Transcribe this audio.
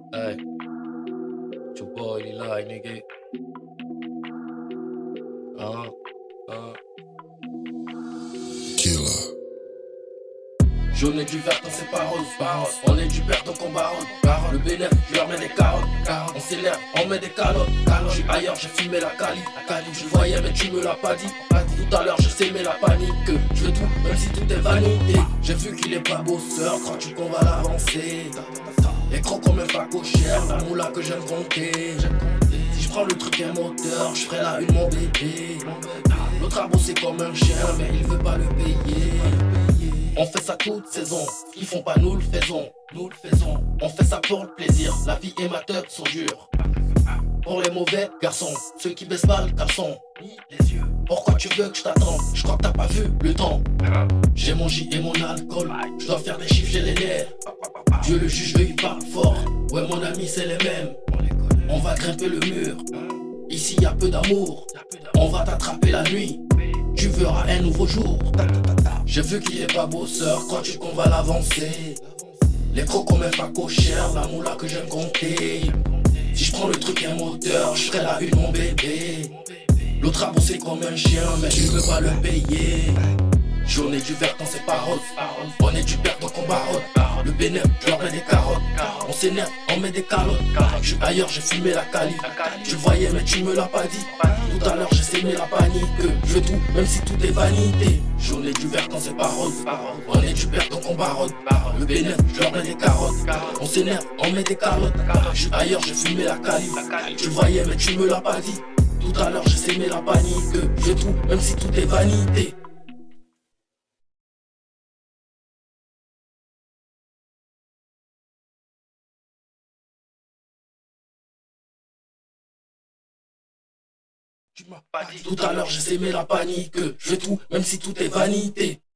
Hey, your boy, il est là, nigga. Hein, hein. Killer. Jaune et du vert dans ses paroles. On est du père donc on baronne. Le bénéf, je leur mets des carottes. On s'énerve, on met des calottes. Je suis ailleurs, j'ai filmé la cali. Tu le voyais mais tu me l'as pas dit. Tout à l'heure je s'aimais la panique. Je veux tout, même si tout est vanité. J'ai vu qu'il est pas bosseur, crois-tu qu'on va l'avancer? Les crocs comme un faco cher, la moula que j'aime compter. Si je prends le truc et moteur, je ferai la une mon bébé. L'autre a bossé comme un chien, mais il veut pas le payer. On fait ça toute saison, ils font pas nous le faisons. On fait ça pour le plaisir, la vie et ma tête sont dures. Pour les mauvais garçons, ceux qui baissent pas le caleçon. Pourquoi tu veux que je t'attende? Je crois que t'as pas vu le temps. J'ai mon J et mon alcool, je dois faire des chiffres, j'ai les nerfs. Dieu le juge, il parle fort. Ouais mon ami c'est les mêmes. On va grimper le mur. Ici y a peu d'amour. On va t'attraper la nuit. Tu verras un nouveau jour. J'ai vu qu'il est pas bosseur, crois-tu qu'on va l'avancer? Les crocs comme un faco cher, la moula que j'aime compter. Si je prends le truc et un moteur, je ferai la une mon bébé. L'autre a bossé comme un chien, mais il veut pas le payer. Jaune et du vert dans ses paroles. On est du père donc on baronne. Le bénéf, je leur mets des carottes. On s'énerve, on met des calottes. Je suis ailleurs, j'ai fumé la cali. Tu le voyais mais tu me l'as pas dit. Tout à l'heure j'ai sémé la panique. Je veux tout, même si tout est vanité. Jaune et du vert dans ses paroles. On est du père donc on baronne. Le bénéf, je leur mets des carottes. On s'énerve, on met des calottes. Je suis ailleurs, j'ai fumé la cali. Tu le voyais mais tu me l'as pas dit. Tout à l'heure j'ai sémé la panique. Je veux tout, même si tout est vanité. Tu m'as pas dit. Tout à l'heure j'ai sémé la panique. Je veux tout, même si tout est vanité.